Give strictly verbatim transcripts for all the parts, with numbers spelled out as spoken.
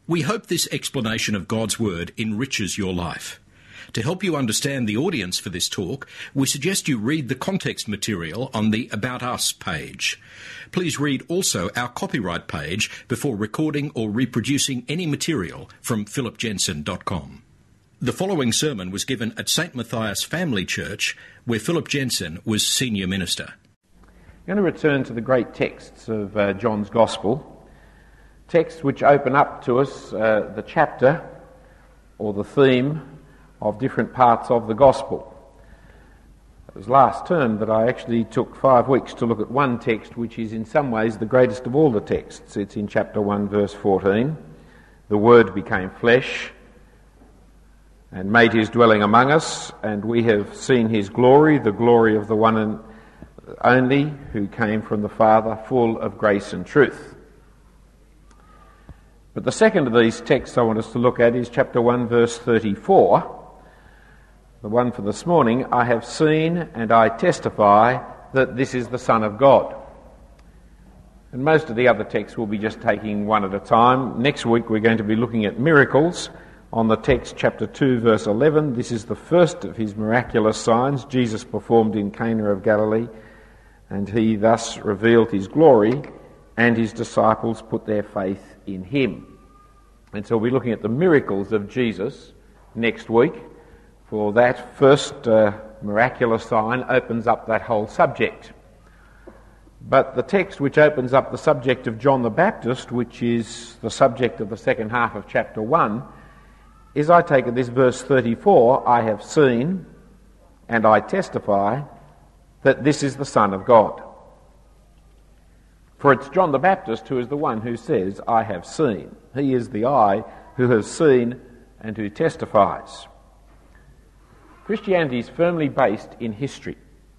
We hope this explanation of God's Word enriches your life. To help you understand the audience for this talk, we suggest you read the context material on the About Us page. Please read also our copyright page before recording or reproducing any material from philip jensen dot com. The following sermon was given at Saint Matthias Family Church, where Philip Jensen was senior minister. I'm going to return to the great texts of uh, John's Gospel. Texts which open up to us uh, the chapter or the theme of different parts of the Gospel. It was last term that I actually took five weeks to look at one text which is in some ways the greatest of all the texts. It's in chapter one, verse fourteen. The Word became flesh and made his dwelling among us, and we have seen his glory, the glory of the one and only who came from the Father, full of grace and truth. But the second of these texts I want us to look at is chapter one, verse thirty-four. The one for this morning, I have seen and I testify that this is the Son of God. And most of the other texts we'll be just taking one at a time. Next week we're going to be looking at miracles on the text chapter two, verse eleven. This is the first of his miraculous signs Jesus performed in Cana of Galilee, and he thus revealed his glory, and his disciples put their faith in him. And so we'll be looking at the miracles of Jesus next week, for that first uh, miraculous sign opens up that whole subject. But the text which opens up the subject of John the Baptist, which is the subject of the second half of chapter one, is, I take it, this verse thirty-four, I have seen and I testify that this is the Son of God. For it's John the Baptist who is the one who says, I have seen. He is the I who has seen and who testifies. Christianity is firmly based in history.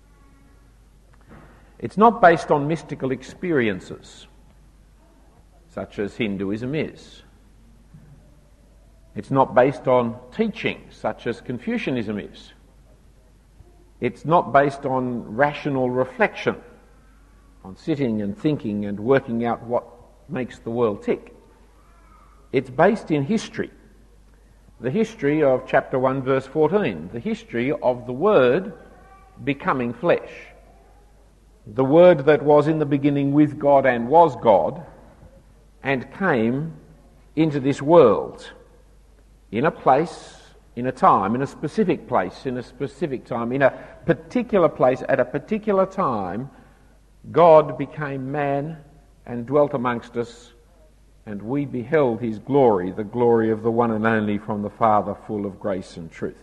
It's not based on mystical experiences, such as Hinduism is. It's not based on teaching, such as Confucianism is. It's not based on rational reflection, on sitting and thinking and working out what makes the world tick. It's based in history. The history of chapter one, verse fourteen. The history of the Word becoming flesh. The Word that was in the beginning with God and was God, and came into this world in a place, in a time, in a specific place, in a specific time, in a particular place, at a particular time. God became man and dwelt amongst us, and we beheld his glory, the glory of the one and only from the Father, full of grace and truth.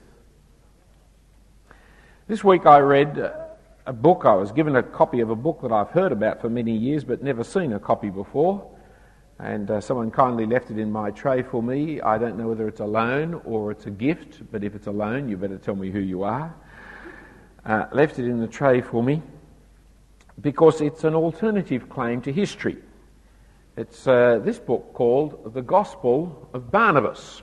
This week I read a book. I was given a copy of a book that I've heard about for many years but never seen a copy before, and uh, someone kindly left it in my tray for me. I don't know whether it's a loan or it's a gift, but if it's a loan, you better tell me who you are. Uh, left it in the tray for me, because it's an alternative claim to history. It's uh, this book called The Gospel of Barnabas.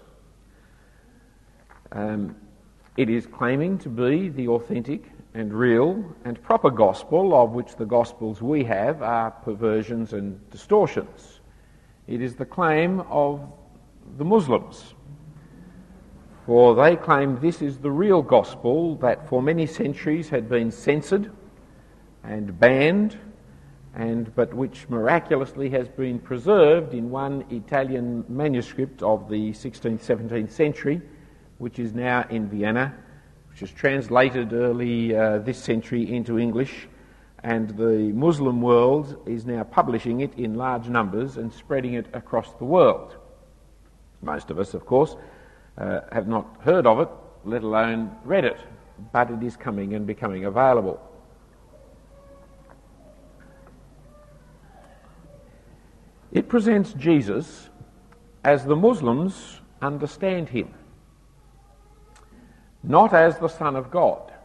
Um, it is claiming to be the authentic and real and proper gospel, of which the gospels we have are perversions and distortions. It is the claim of the Muslims, for they claim this is the real gospel that for many centuries had been censored and banned, and but which miraculously has been preserved in one Italian manuscript of the sixteenth, seventeenth century, which is now in Vienna, which was translated early uh, this century into English, and the Muslim world is now publishing it in large numbers and spreading it across the world. Most of us, of course, uh, have not heard of it, let alone read it, but it is coming and becoming available. It presents Jesus as the Muslims understand him, not as the Son of God,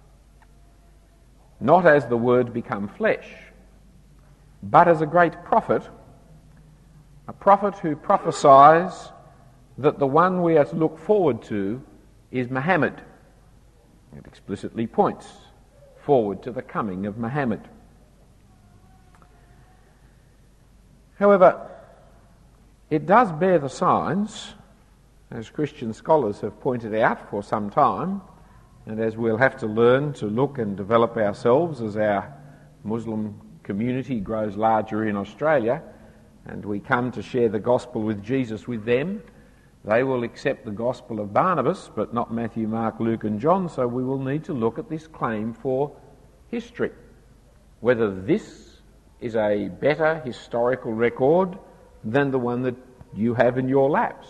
not as the Word become flesh, but as a great prophet, a prophet who prophesies that the one we are to look forward to is Muhammad. It explicitly points forward to the coming of Muhammad. However, It does bear the signs, as Christian scholars have pointed out for some time, and as we'll have to learn to look and develop ourselves as our Muslim community grows larger in Australia, and we come to share the gospel with Jesus with them. They will accept the gospel of Barnabas, but not Matthew, Mark, Luke and John, so we will need to look at this claim for history. Whether this is a better historical record than the one that you have in your laps.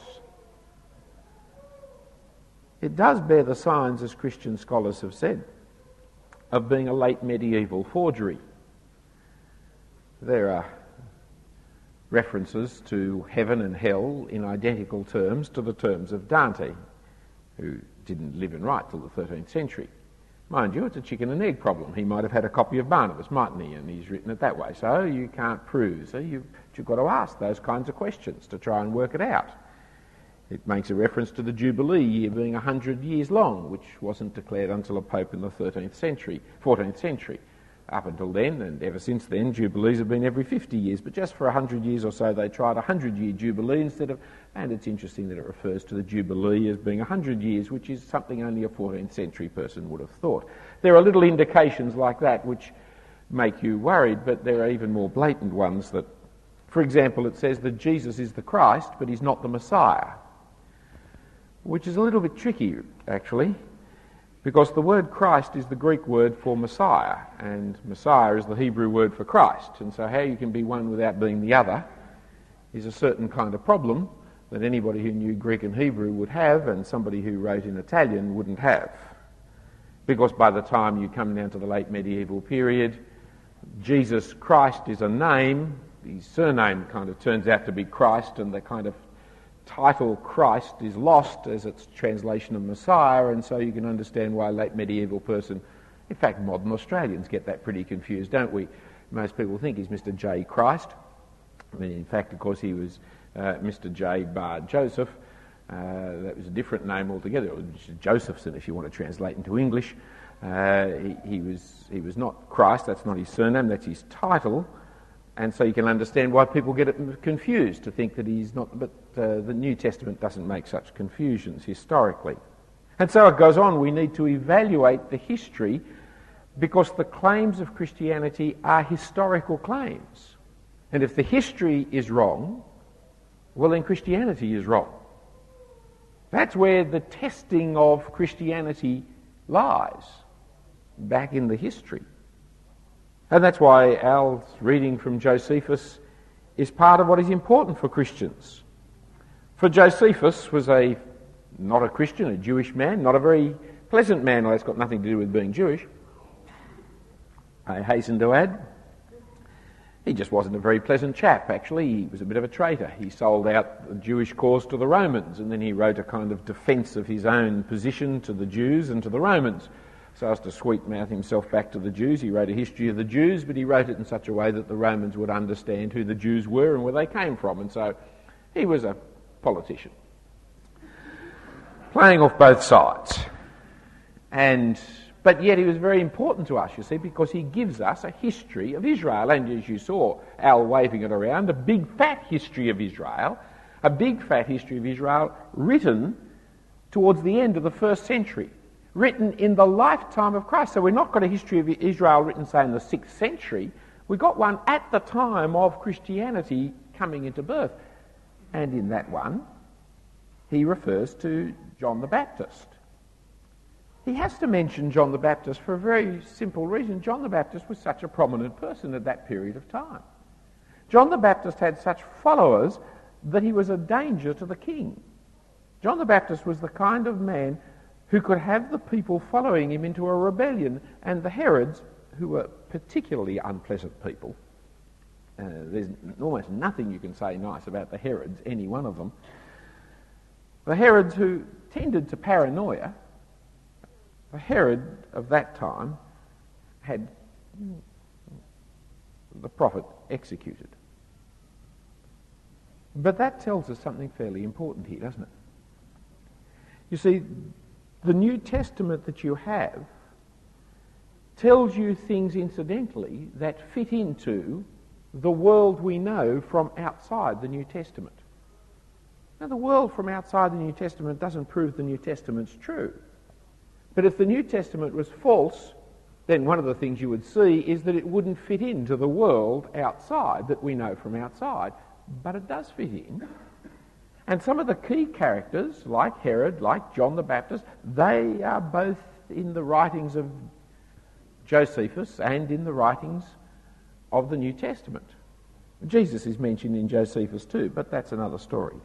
It does bear the signs, as Christian scholars have said, of being a late medieval forgery. There are references to heaven and hell in identical terms to the terms of Dante, who didn't live and write till the thirteenth century. Mind you, it's a chicken and egg problem. He might have had a copy of Barnabas, mightn't he? And he's written it that way. So you can't prove. So you've, you've got to ask those kinds of questions to try and work it out. It makes a reference to the Jubilee year being one hundred years long, which wasn't declared until a pope in the thirteenth century, fourteenth century. Up until then, and ever since then, Jubilees have been every fifty years, but just for one hundred years or so they tried a hundred-year Jubilee instead of, and it's interesting that it refers to the Jubilee as being one hundred years, which is something only a fourteenth century person would have thought. There are little indications like that which make you worried, but there are even more blatant ones that, for example, it says that Jesus is the Christ, but he's not the Messiah, which is a little bit tricky, actually, because the word Christ is the Greek word for Messiah, and Messiah is the Hebrew word for Christ. And so how you can be one without being the other is a certain kind of problem that anybody who knew Greek and Hebrew would have, and somebody who wrote in Italian wouldn't have. Because by the time you come down to the late medieval period, Jesus Christ is a name, his surname kind of turns out to be Christ, and the kind of title Christ is lost as its translation of Messiah, and so you can understand why a late medieval person, in fact modern Australians get that pretty confused, don't we? Most people think he's Mister J. Christ. I mean, in fact, of course, he was uh, Mister J. Bar Joseph. Uh, that was a different name altogether. It was Josephson, if you want to translate into English. Uh, he, he was he was not Christ. That's not his surname. That's his title. And so you can understand why people get it confused to think that he's not, but uh, the New Testament doesn't make such confusions historically. And so it goes on, we need to evaluate the history because the claims of Christianity are historical claims. And if the history is wrong, well then Christianity is wrong. That's where the testing of Christianity lies, back in the history. And that's why Al's reading from Josephus is part of what is important for Christians. For Josephus was a not a Christian, a Jewish man, not a very pleasant man. Well, that's got nothing to do with being Jewish, I hasten to add. He just wasn't a very pleasant chap, actually. He was a bit of a traitor. He sold out the Jewish cause to the Romans, and then he wrote a kind of defence of his own position to the Jews and to the Romans. So as to sweet-mouth himself back to the Jews, he wrote a history of the Jews, but he wrote it in such a way that the Romans would understand who the Jews were and where they came from. And so he was a politician, playing off both sides. And but yet he was very important to us, you see, because he gives us a history of Israel. And as you saw Al waving it around, a big fat history of Israel, a big fat history of Israel written towards the end of the first century. Written in the lifetime of Christ. So we've not got a history of Israel written, say, in the sixth century. We've got one at the time of Christianity coming into birth. And in that one, he refers to John the Baptist. He has to mention John the Baptist for a very simple reason. John the Baptist was such a prominent person at that period of time. John the Baptist had such followers that he was a danger to the king. John the Baptist was the kind of man who could have the people following him into a rebellion, and the Herods, who were particularly unpleasant people, uh, there's almost nothing you can say nice about the Herods, any one of them, the Herods who tended to paranoia, the Herod of that time had the prophet executed. But that tells us something fairly important here, doesn't it? You see, the New Testament that you have tells you things incidentally that fit into the world we know from outside the New Testament. Now, the world from outside the New Testament doesn't prove the New Testament's true. But if the New Testament was false, then one of the things you would see is that it wouldn't fit into the world outside that we know from outside. But it does fit in. And some of the key characters, like Herod, like John the Baptist, they are both in the writings of Josephus and in the writings of the New Testament. Jesus is mentioned in Josephus too, but that's another story.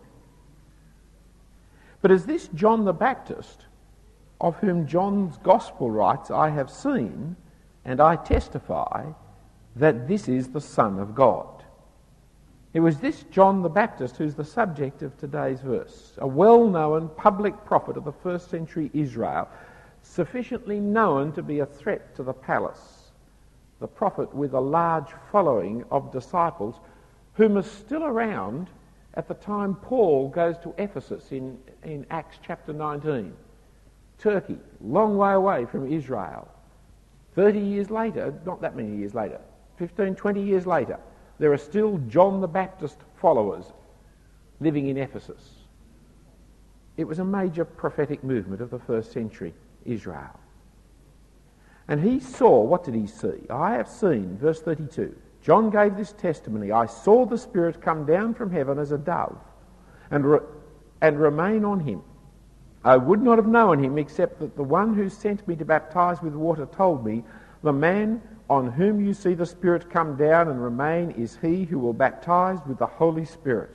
But as this John the Baptist, of whom John's Gospel writes, I have seen and I testify that this is the Son of God. It was this John the Baptist who's the subject of today's verse, a well-known public prophet of the first century Israel, sufficiently known to be a threat to the palace, the prophet with a large following of disciples whom are still around at the time Paul goes to Ephesus in, in Acts chapter nineteen. Turkey, long way away from Israel. thirty years later, not that many years later, fifteen, twenty years later, there are still John the Baptist followers living in Ephesus. It was a major prophetic movement of the first century Israel. And he saw, what did he see? I have seen, verse thirty-two, John gave this testimony, I saw the Spirit come down from heaven as a dove and, re- and remain on him. I would not have known him except that the one who sent me to baptize with water told me, the man on whom you see the Spirit come down and remain is he who will baptize with the Holy Spirit.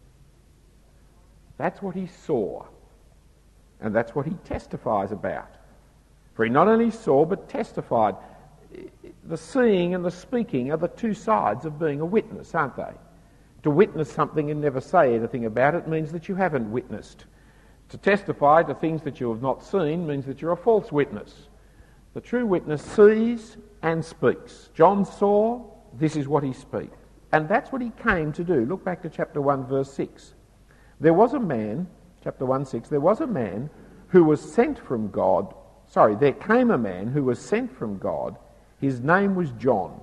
That's what he saw. And that's what he testifies about. For he not only saw but testified. The seeing and the speaking are the two sides of being a witness, aren't they? To witness something and never say anything about it means that you haven't witnessed. To testify to things that you have not seen means that you're a false witness. The true witness sees and speaks. John saw, this is what he speaks. And that's what he came to do. Look back to chapter one, verse six. There was a man, chapter one, six, there was a man who was sent from God. Sorry, there came a man who was sent from God. His name was John.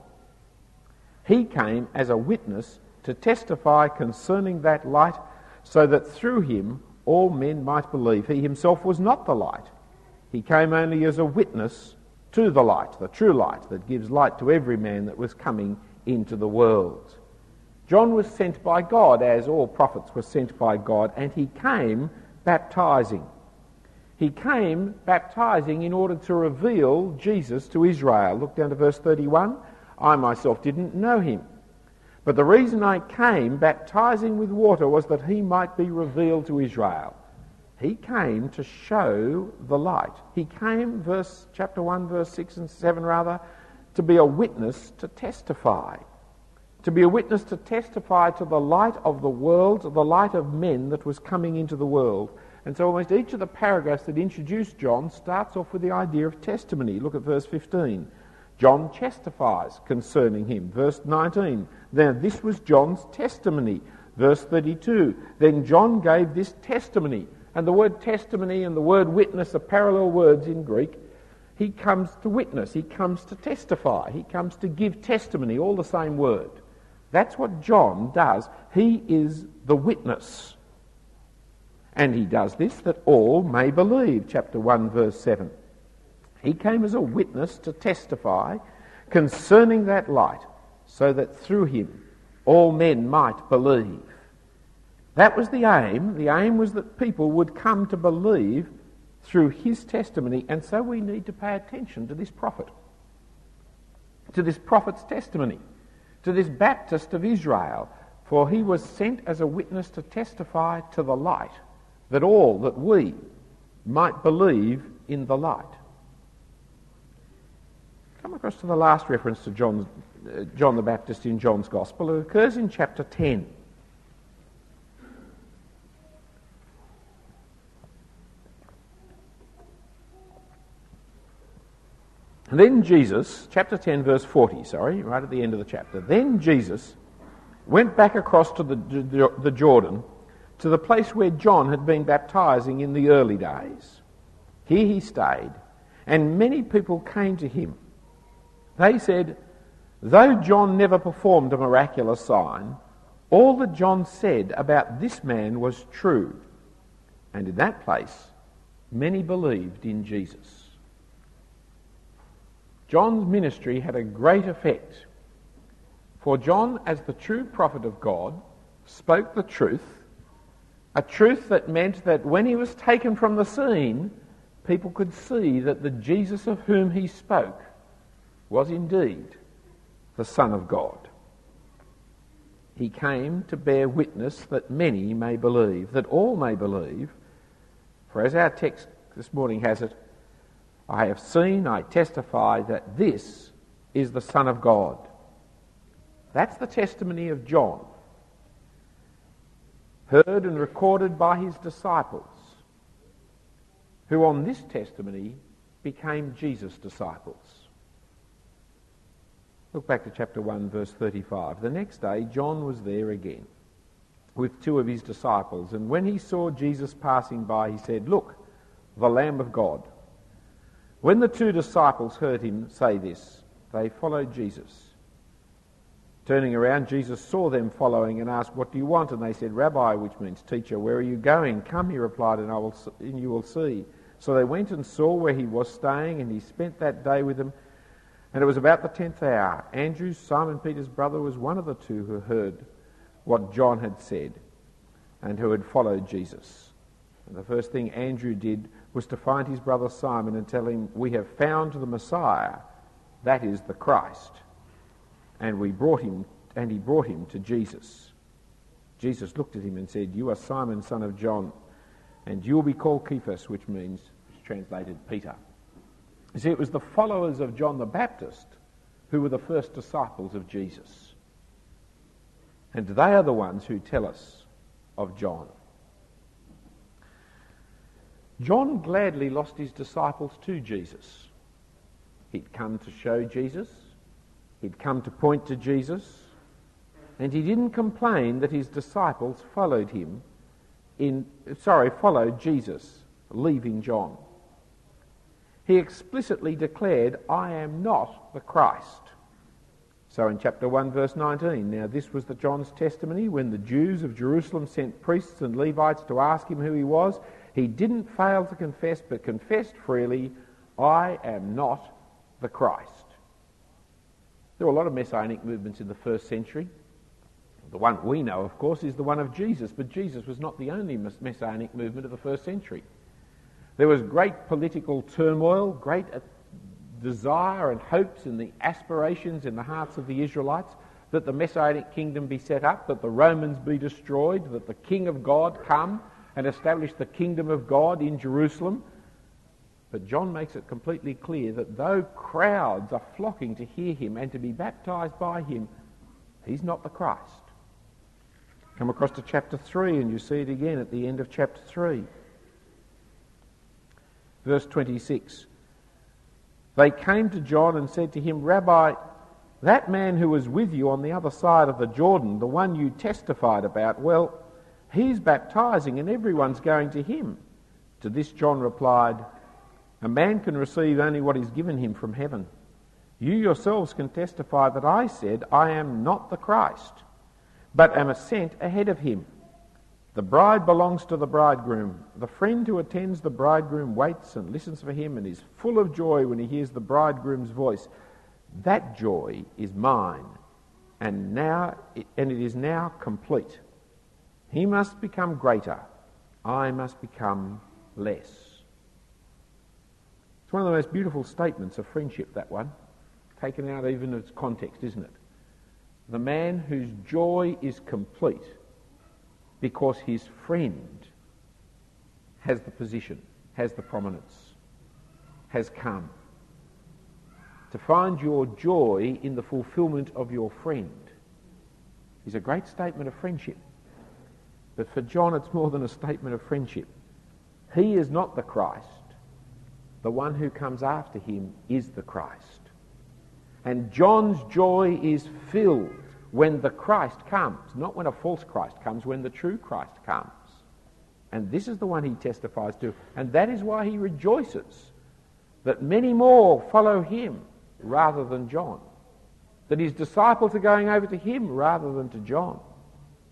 He came as a witness to testify concerning that light, so that through him all men might believe. He himself was not the light. He came only as a witness to the light, the true light that gives light to every man that was coming into the world. John was sent by God, as all prophets were sent by God, and he came baptizing. He came baptizing in order to reveal Jesus to Israel. Look down to verse thirty-one. I myself didn't know him. But the reason I came baptizing with water was that he might be revealed to Israel. He came to show the light. He came, verse chapter one, verse six and seven rather, to be a witness to testify. To be a witness to testify to the light of the world, the light of men that was coming into the world. And so almost each of the paragraphs that introduce John starts off with the idea of testimony. Look at verse fifteen. John testifies concerning him. Verse nineteen. Now this was John's testimony. Verse thirty-two. Then John gave this testimony. And the word testimony and the word witness are parallel words in Greek. He comes to witness. He comes to testify. He comes to give testimony, all the same word. That's what John does. He is the witness. And he does this that all may believe, chapter one, verse seven. He came as a witness to testify concerning that light, so that through him all men might believe. That was the aim. The aim was that people would come to believe through his testimony, and so we need to pay attention to this prophet, to this prophet's testimony, to this Baptist of Israel, for he was sent as a witness to testify to the light, that all, that we, might believe in the light. Come across to the last reference to John, uh, John the Baptist in John's Gospel. It occurs in chapter ten. And then Jesus, chapter ten, verse forty, sorry, right at the end of the chapter. Then Jesus went back across to the, the, the Jordan, to the place where John had been baptizing in the early days. Here he stayed, and many people came to him. They said, though John never performed a miraculous sign, All that John said about this man was true, and in that place many believed in Jesus. John's ministry had a great effect, for John, as the true prophet of God, spoke the truth, a truth that meant that when he was taken from the scene, people could see that the Jesus of whom he spoke was indeed the Son of God. He came to bear witness that many may believe, that all may believe. For as our text this morning has it, I have seen, I testify that this is the Son of God. That's the testimony of John, heard and recorded by his disciples, who on this testimony became Jesus' disciples. Look back to chapter one, verse thirty-five. The next day, John was there again with two of his disciples, and when he saw Jesus passing by, he said, "Look, the Lamb of God." When the two disciples heard him say this, they followed Jesus. Turning around, Jesus saw them following and asked, "What do you want?" And they said, "Rabbi," which means teacher, "where are you going?" "Come," he replied, and, I will, and you will see. So they went and saw where he was staying, and he spent that day with them. And it was about the tenth hour. Andrew, Simon Peter's brother, was one of the two who heard what John had said and who had followed Jesus. And the first thing Andrew did was to find his brother Simon and tell him, "We have found the Messiah, that is the Christ." And we brought him, and he brought him to Jesus. Jesus looked at him and said, "You are Simon, son of John, and you will be called Cephas," which means, it's translated, Peter. You see, it was the followers of John the Baptist who were the first disciples of Jesus. And they are the ones who tell us of John. John gladly lost his disciples to Jesus. He'd come to show Jesus. He'd come to point to Jesus. And he didn't complain that his disciples followed him in, sorry, followed Jesus, leaving John. He explicitly declared, "I am not the Christ." So in chapter one, verse nineteen, "Now this was the John's testimony when the Jews of Jerusalem sent priests and Levites to ask him who he was. He didn't fail to confess, but confessed freely, 'I am not the Christ.'" There were a lot of messianic movements in the first century. The one we know, of course, is the one of Jesus, but Jesus was not the only messianic movement of the first century. There was great political turmoil, great desire and hopes and the aspirations in the hearts of the Israelites that the Messianic kingdom be set up, that the Romans be destroyed, that the King of God come and establish the kingdom of God in Jerusalem. But John makes it completely clear that though crowds are flocking to hear him and to be baptized by him, he's not the Christ. Come across to chapter three and you see it again at the end of chapter three. Verse twenty-six. They came to John and said to him, "Rabbi, that man who was with you on the other side of the Jordan, the one you testified about, well, he's baptizing and everyone's going to him." To this John replied, "A man can receive only what is given him from heaven. You yourselves can testify that I said, 'I am not the Christ, but am sent ahead of him.' The bride belongs to the bridegroom. The friend who attends the bridegroom waits and listens for him and is full of joy when he hears the bridegroom's voice. That joy is mine, and now and it is now complete. He must become greater. I must become less." It's one of the most beautiful statements of friendship, that one, taken out even of its context, isn't it? The man whose joy is complete because his friend has the position, has the prominence, has come. To find your joy in the fulfilment of your friend is a great statement of friendship. But for John, it's more than a statement of friendship. He is not the Christ. The one who comes after him is the Christ. And John's joy is filled when the Christ comes, not when a false Christ comes, when the true Christ comes. And this is the one he testifies to, and that is why he rejoices that many more follow him rather than John, that his disciples are going over to him rather than to John.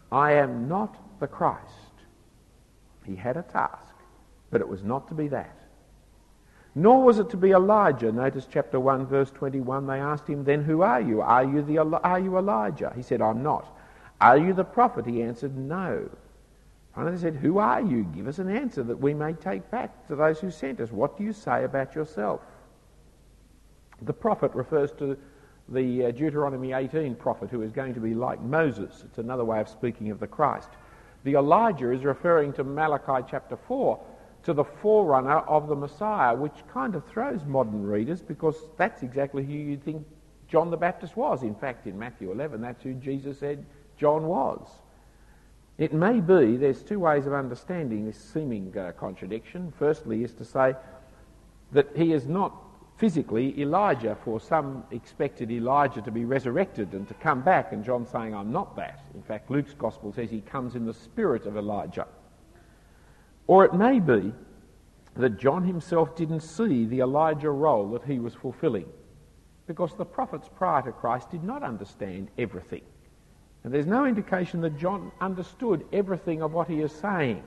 I am not the Christ. He had a task, but it was not to be that. Nor was it to be Elijah. Notice chapter one, verse twenty-one. They asked him, then who are you? Are you, the, are you Elijah? He said, I'm not. Are you the prophet? He answered, no. Finally they said, who are you? Give us an answer that we may take back to those who sent us. What do you say about yourself? The prophet refers to the uh, Deuteronomy eighteen prophet who is going to be like Moses. It's another way of speaking of the Christ. The Elijah is referring to Malachi chapter four, to the forerunner of the Messiah, which kind of throws modern readers because that's exactly who you'd think John the Baptist was. In fact, in Matthew eleven, that's who Jesus said John was. It may be, there's two ways of understanding this seeming uh, contradiction. Firstly is to say that he is not physically Elijah, for some expected Elijah to be resurrected and to come back, and John's saying, I'm not that. In fact, Luke's gospel says he comes in the spirit of Elijah. Or it may be that John himself didn't see the Elijah role that he was fulfilling, because the prophets prior to Christ did not understand everything. And there's no indication that John understood everything of what he is saying.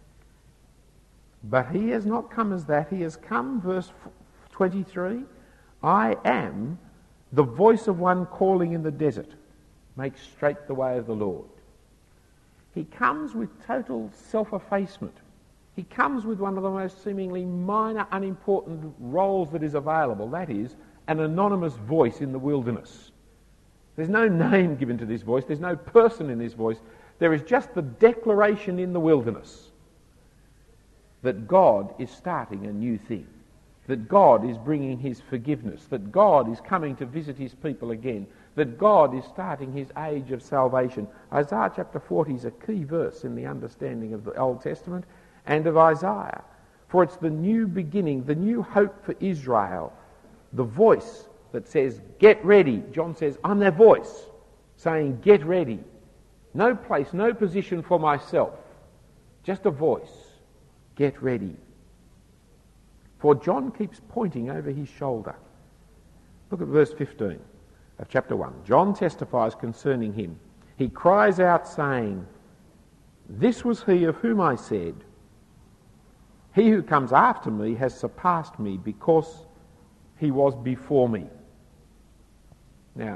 But he has not come as that. He has come, verse twenty-three, I am the voice of one calling in the desert, make straight the way of the Lord. He comes with total self-effacement. He comes with one of the most seemingly minor, unimportant roles that is available, that is, an anonymous voice in the wilderness. There's no name given to this voice, there's no person in this voice, there is just the declaration in the wilderness that God is starting a new thing, that God is bringing his forgiveness, that God is coming to visit his people again, that God is starting his age of salvation. Isaiah chapter forty is a key verse in the understanding of the Old Testament and of Isaiah, for it's the new beginning, the new hope for Israel, the voice that says, get ready. John says, I'm their voice, saying, get ready. No place, no position for myself, just a voice, get ready. For John keeps pointing over his shoulder. Look at verse fifteen of chapter one. John testifies concerning him. He cries out saying, this was he of whom I said, he who comes after me has surpassed me because he was before me. Now,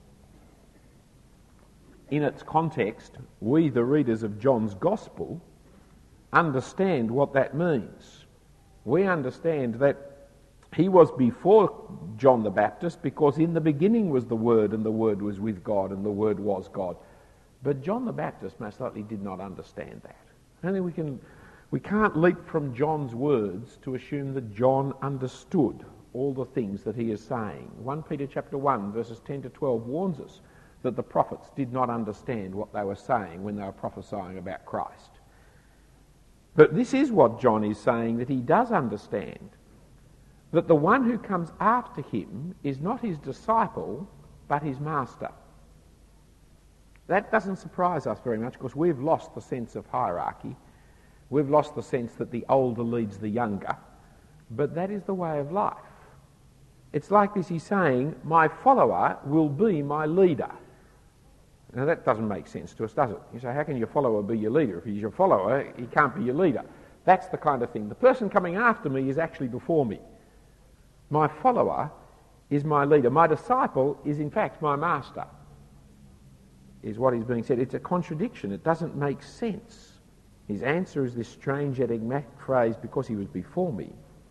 in its context, we, the readers of John's Gospel, understand what that means. We understand that he was before John the Baptist because in the beginning was the Word, and the Word was with God, and the Word was God. But John the Baptist most likely did not understand that. Only we can, we can't leap from John's words to assume that John understood all the things that he is saying. First Peter chapter one, verses ten to twelve warns us that the prophets did not understand what they were saying when they were prophesying about Christ. But this is what John is saying, that he does understand, that the one who comes after him is not his disciple, but his master. That doesn't surprise us very much because we've lost the sense of hierarchy. We've lost the sense that the older leads the younger. But that is the way of life. It's like this, he's saying, my follower will be my leader. Now that doesn't make sense to us, does it? You say, how can your follower be your leader? If he's your follower, he can't be your leader. That's the kind of thing. The person coming after me is actually before me. My follower is my leader. My disciple is in fact my master, is what is being said. It's a contradiction. It doesn't make sense. His answer is this strange enigmatic phrase, because he was before me.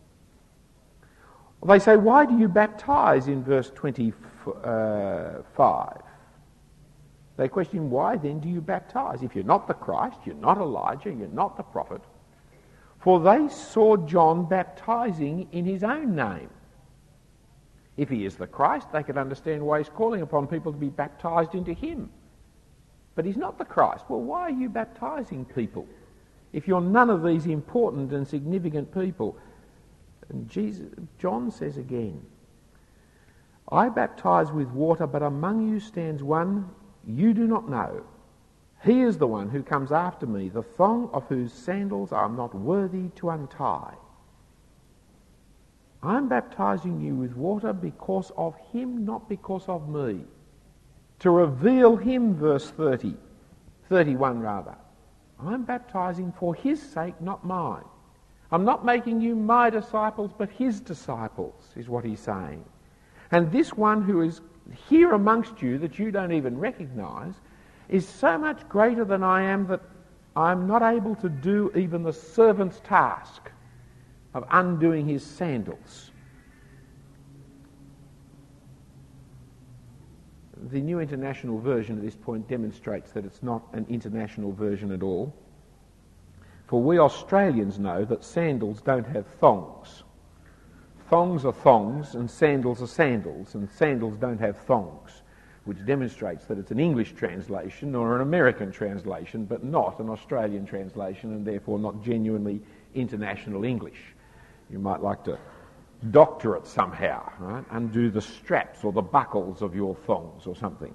They say, why do you baptize in verse twenty-five? They question, why then do you baptize? If you're not the Christ, you're not Elijah, you're not the prophet. For they saw John baptizing in his own name. If he is the Christ, they could understand why he's calling upon people to be baptized into him. But he's not the Christ. Well, why are you baptizing people if you're none of these important and significant people? And Jesus, John says again, I baptize with water, but among you stands one you do not know. He is the one who comes after me, the thong of whose sandals I am not worthy to untie. I am baptizing you with water because of him, not because of me. To reveal him, verse thirty, thirty-one rather. I'm baptizing for his sake, not mine. I'm not making you my disciples, but his disciples, is what he's saying. And this one who is here amongst you that you don't even recognise is so much greater than I am that I'm not able to do even the servant's task of undoing his sandals. The New International Version at this point demonstrates that it's not an international version at all. For we Australians know that sandals don't have thongs. Thongs are thongs and sandals are sandals, and sandals don't have thongs, which demonstrates that it's an English translation or an American translation, but not an Australian translation, and therefore not genuinely international English. You might like to doctor it somehow, right? Undo the straps or the buckles of your thongs or something.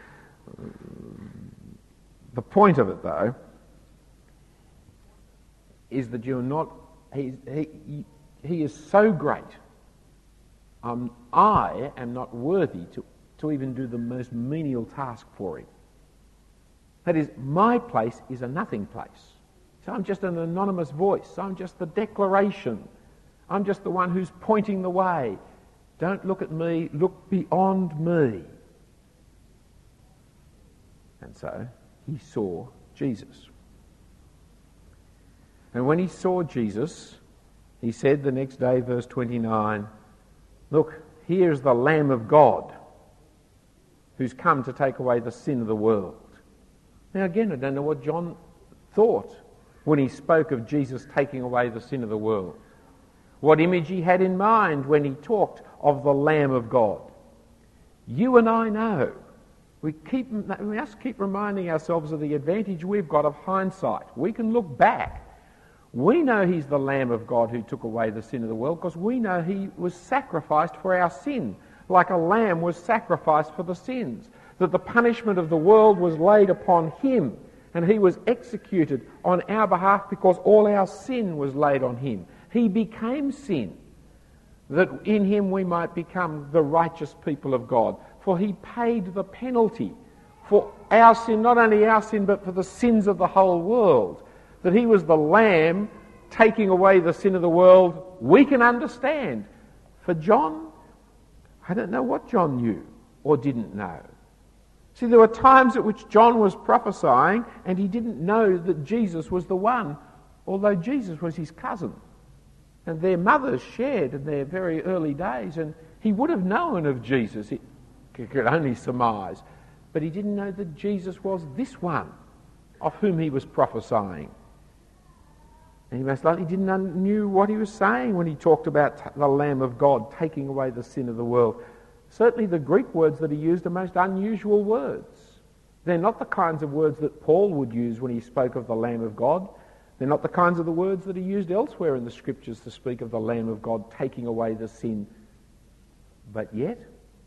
The point of it, though, is that you're not... He, he, he is so great. Um, I am not worthy to, to even do the most menial task for him. That is, my place is a nothing place. So I'm just an anonymous voice. I'm just the declaration. I'm just the one who's pointing the way. Don't look at me, look beyond me. And so he saw Jesus. And when he saw Jesus, he said the next day, verse twenty-nine, look, here's the Lamb of God who's come to take away the sin of the world. Now again, I don't know what John thought when he spoke of Jesus taking away the sin of the world. What image he had in mind when he talked of the Lamb of God. You and I know. We, keep, we must keep reminding ourselves of the advantage we've got of hindsight. We can look back. We know he's the Lamb of God who took away the sin of the world because we know he was sacrificed for our sin, like a lamb was sacrificed for the sins, that the punishment of the world was laid upon him and he was executed on our behalf because all our sin was laid on him. He became sin, that in him we might become the righteous people of God, for he paid the penalty for our sin, not only our sin, but for the sins of the whole world. That he was the Lamb taking away the sin of the world, we can understand. For John, I don't know what John knew or didn't know. See, there were times at which John was prophesying and he didn't know that Jesus was the one, although Jesus was his cousin. And their mothers shared in their very early days, and he would have known of Jesus, he could only surmise. But he didn't know that Jesus was this one of whom he was prophesying. And he most likely didn't know knew what he was saying when he talked about the Lamb of God taking away the sin of the world. Certainly the Greek words that he used are most unusual words. They're not the kinds of words that Paul would use when he spoke of the Lamb of God. They're not the kinds of the words that are used elsewhere in the Scriptures to speak of the Lamb of God taking away the sin. But yet,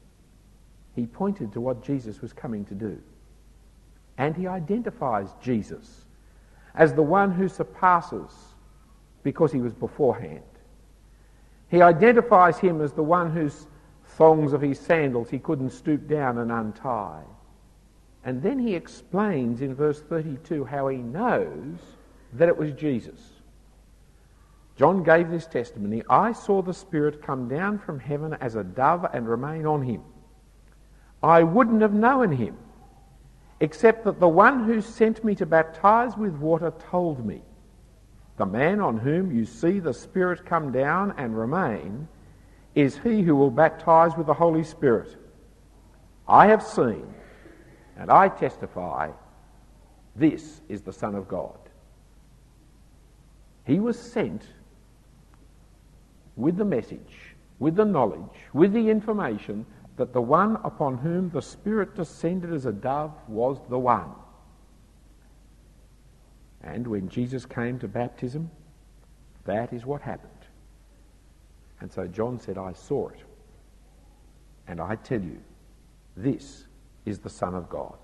he pointed to what Jesus was coming to do. And he identifies Jesus as the one who surpasses because he was beforehand. He identifies him as the one whose thongs of his sandals he couldn't stoop down and untie. And then he explains in verse thirty-two how he knows that it was Jesus. John gave this testimony, I saw the Spirit come down from heaven as a dove and remain on him. I wouldn't have known him, except that the one who sent me to baptize with water told me, the man on whom you see the Spirit come down and remain is he who will baptize with the Holy Spirit. I have seen, and I testify, this is the Son of God. He was sent with the message, with the knowledge, with the information that the one upon whom the Spirit descended as a dove was the one. And when Jesus came to baptism, that is what happened. And so John said, I saw it. And I tell you, this is the Son of God.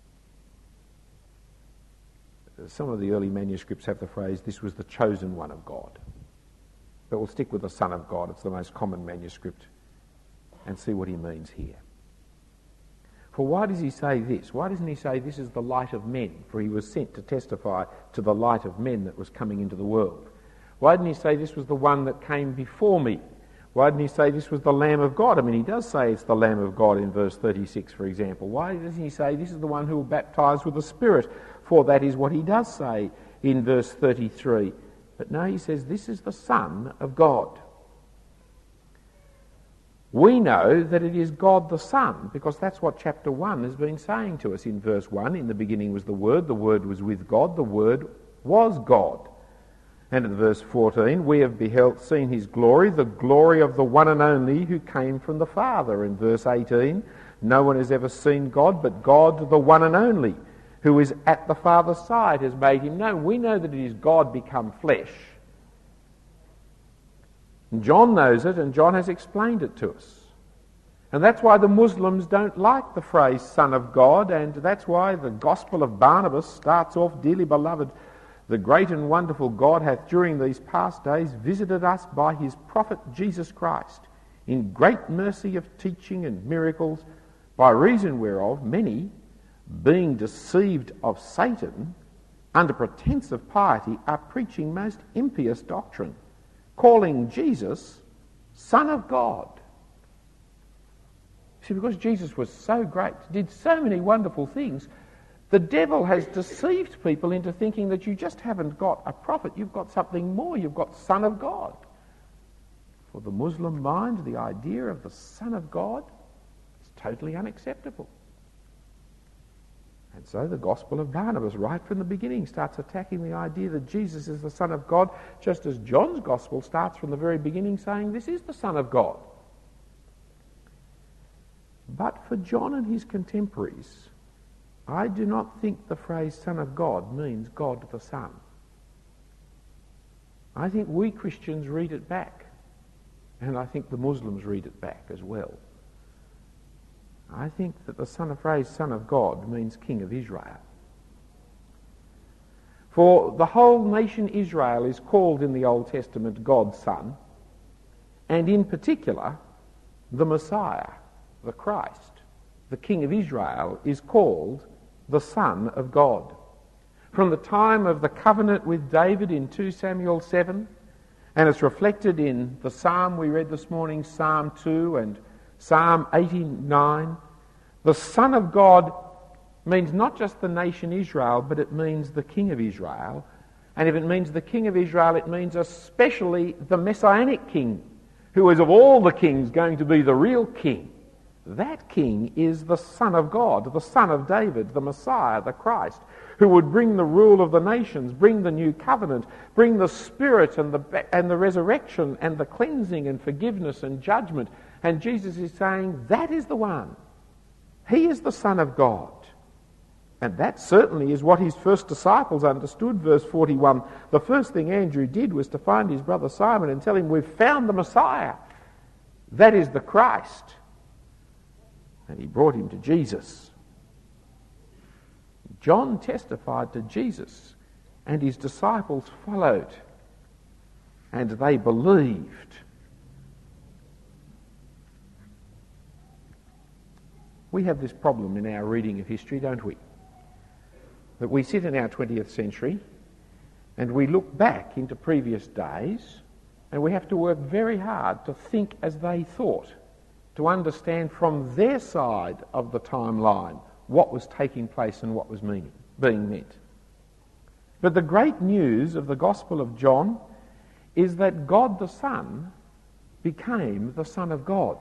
Some of the early manuscripts have the phrase, this was the chosen one of God. But we'll stick with the Son of God. It's the most common manuscript. And see what he means here. For why does he say this? Why doesn't he say this is the light of men? For he was sent to testify to the light of men that was coming into the world. Why didn't he say this was the one that came before me? Why didn't he say this was the Lamb of God? I mean, he does say it's the Lamb of God in verse thirty-six, for example. Why doesn't he say this is the one who will baptise with the Spirit? For that is what he does say in verse thirty-three. But no, he says this is the Son of God. We know that it is God the Son, because that's what chapter one has been saying to us in verse one. In the beginning was the Word, the Word was with God, the Word was God. And in verse fourteen, we have beheld, seen his glory, the glory of the one and only who came from the Father. In verse eighteen, no one has ever seen God, but God, the one and only, who is at the Father's side, has made him known. We know that it is God become flesh. And John knows it, and John has explained it to us. And that's why the Muslims don't like the phrase Son of God, and that's why the Gospel of Barnabas starts off, dearly beloved, the great and wonderful God hath during these past days visited us by his prophet Jesus Christ, in great mercy of teaching and miracles, by reason whereof many, being deceived of Satan, under pretence of piety, are preaching most impious doctrine, calling Jesus Son of God. See, because Jesus was so great, did so many wonderful things, the devil has deceived people into thinking that you just haven't got a prophet, you've got something more, you've got Son of God. For the Muslim mind, the idea of the Son of God is totally unacceptable. And so the Gospel of Barnabas, right from the beginning, starts attacking the idea that Jesus is the Son of God, just as John's Gospel starts from the very beginning saying this is the Son of God. But for John and his contemporaries, I do not think the phrase Son of God means God the Son. I think we Christians read it back, and I think the Muslims read it back as well. I think that the son of phrase Son of God means King of Israel. For the whole nation Israel is called in the Old Testament God's Son, and in particular the Messiah, the Christ, the King of Israel, is called the Son of God. From the time of the covenant with David in two Samuel seven, and it's reflected in the psalm we read this morning, Psalm two and Psalm eighty-nine, the Son of God means not just the nation Israel, but it means the King of Israel. And if it means the King of Israel, it means especially the Messianic King, who is of all the kings going to be the real King. That King is the Son of God, the Son of David, the Messiah, the Christ, who would bring the rule of the nations, bring the new covenant, bring the Spirit and the, and the resurrection and the cleansing and forgiveness and judgment. And Jesus is saying, that is the one. He is the Son of God. And that certainly is what his first disciples understood. Verse forty-one, the first thing Andrew did was to find his brother Simon and tell him, we've found the Messiah. That is the Christ. And he brought him to Jesus. John testified to Jesus, and his disciples followed, and they believed. We have this problem in our reading of history, don't we? That we sit in our twentieth century and we look back into previous days, and we have to work very hard to think as they thought, to understand from their side of the timeline what was taking place and what was meaning, being meant. But the great news of the Gospel of John is that God the Son became the Son of God.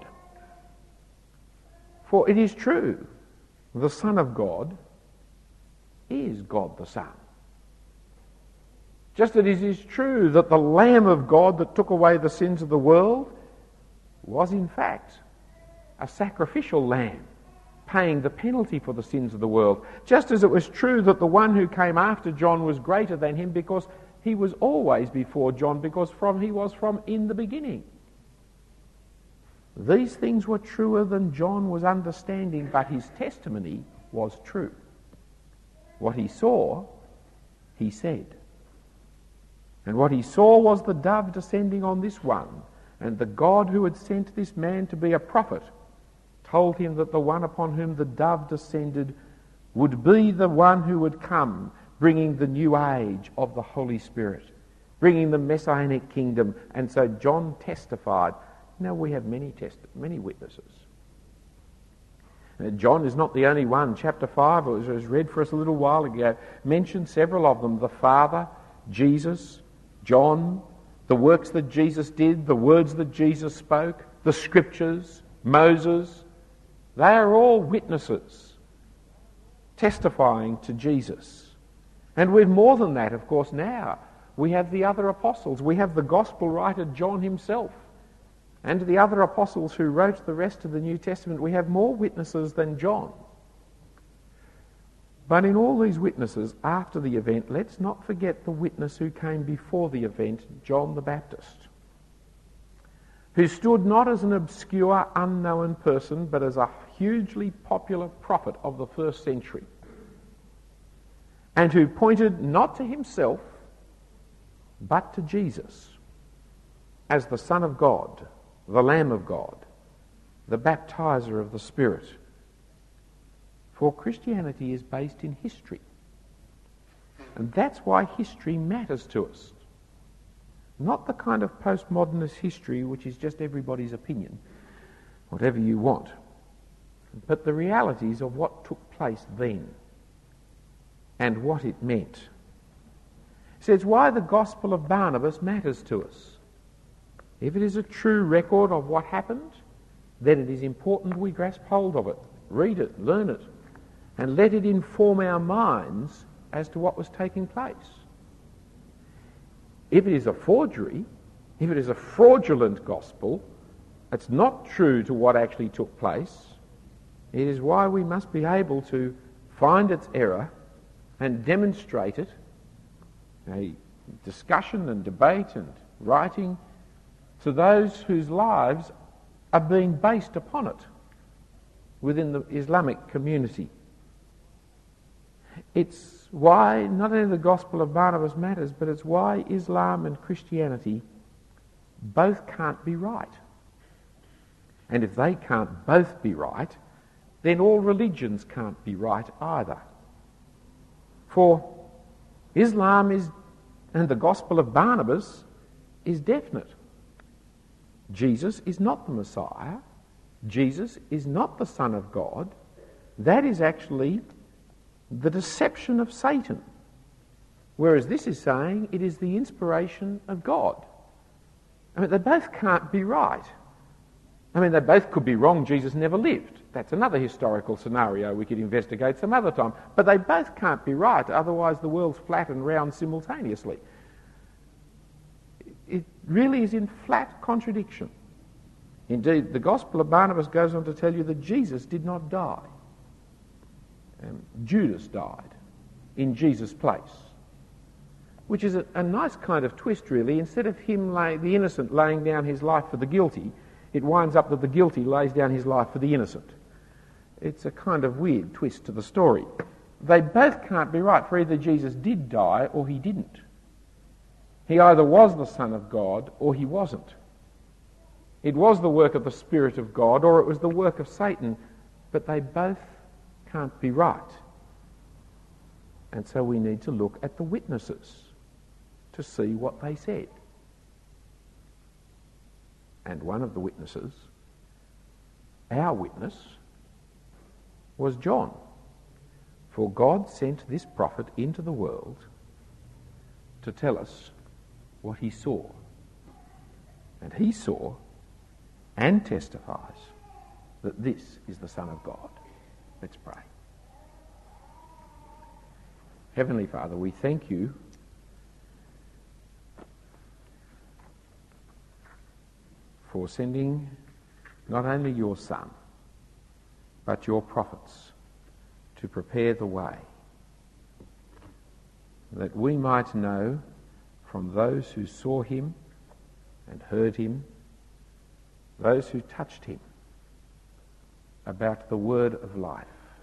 For it is true, the Son of God is God the Son. Just as it is true that the Lamb of God that took away the sins of the world was in fact a sacrificial lamb, paying the penalty for the sins of the world. Just as it was true that the one who came after John was greater than him because he was always before John, because from he was from in the beginning. These things were truer than John was understanding, but his testimony was true. What he saw, he said. And what he saw was the dove descending on this one, and the God who had sent this man to be a prophet told him that the one upon whom the dove descended would be the one who would come, bringing the new age of the Holy Spirit, bringing the Messianic kingdom. And so John testified. Now we have many test- many witnesses. Now, John is not the only one. Chapter five, it was read for us a little while ago, mentioned several of them: the Father, Jesus, John, the works that Jesus did, the words that Jesus spoke, the Scriptures, Moses. They are all witnesses testifying to Jesus. And we've more than that, of course, now. We have the other apostles. We have the gospel writer John himself and the other apostles who wrote the rest of the New Testament. We have more witnesses than John. But in all these witnesses after the event, let's not forget the witness who came before the event, John the Baptist, who stood not as an obscure, unknown person, but as a hugely popular prophet of the first century, and who pointed not to himself, but to Jesus as the Son of God, the Lamb of God, the baptizer of the Spirit. For Christianity is based in history. And that's why history matters to us. Not the kind of postmodernist history which is just everybody's opinion, whatever you want, but the realities of what took place then and what it meant. So it's why the Gospel of Barnabas matters to us. If it is a true record of what happened, then it is important we grasp hold of it, read it, learn it, and let it inform our minds as to what was taking place. If it is a forgery, if it is a fraudulent gospel, it's not true to what actually took place. It is why we must be able to find its error and demonstrate it. A discussion and debate and writing to those whose lives are being based upon it within the Islamic community. It's why not only the Gospel of Barnabas matters, but it's why Islam and Christianity both can't be right. And if they can't both be right, then all religions can't be right either. For Islam is, and the Gospel of Barnabas is definite. Jesus is not the Messiah. Jesus is not the Son of God. That is actually the deception of Satan. Whereas this is saying it is the inspiration of God. I mean, they both can't be right. I mean, they both could be wrong. Jesus never lived. That's another historical scenario we could investigate some other time. But they both can't be right, otherwise the world's flat and round simultaneously. It really is in flat contradiction. Indeed, the Gospel of Barnabas goes on to tell you that Jesus did not die. Um, Judas died in Jesus' place, which is a, a nice kind of twist, really. Instead of him, lay, the innocent, laying down his life for the guilty, it winds up that the guilty lays down his life for the innocent. It's a kind of weird twist to the story. They both can't be right, for either Jesus did die or he didn't. He either was the Son of God or he wasn't. It was the work of the Spirit of God or it was the work of Satan, but they both can't be right. And so we need to look at the witnesses to see what they said. And one of the witnesses, our witness, was John. For God sent this prophet into the world to tell us what he saw. And he saw and testifies that this is the Son of God. Let's pray. Heavenly Father, we thank you for sending not only your Son, but your prophets to prepare the way, that we might know from those who saw him and heard him, those who touched him, about the word of life.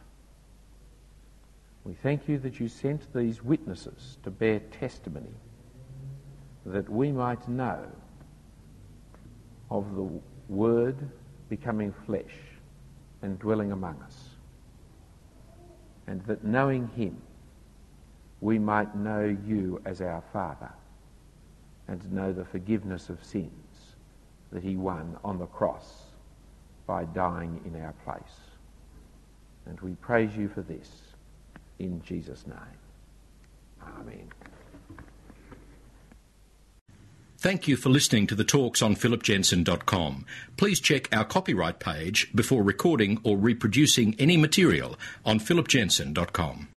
We thank you that you sent these witnesses to bear testimony, that we might know of the Word becoming flesh and dwelling among us, and that knowing him, we might know you as our Father, and know the forgiveness of sins that he won on the cross by dying in our place. And we praise you for this in Jesus' name. Amen. Thank you for listening to the talks on philip jensen dot com. Please check our copyright page before recording or reproducing any material on philip jensen dot com.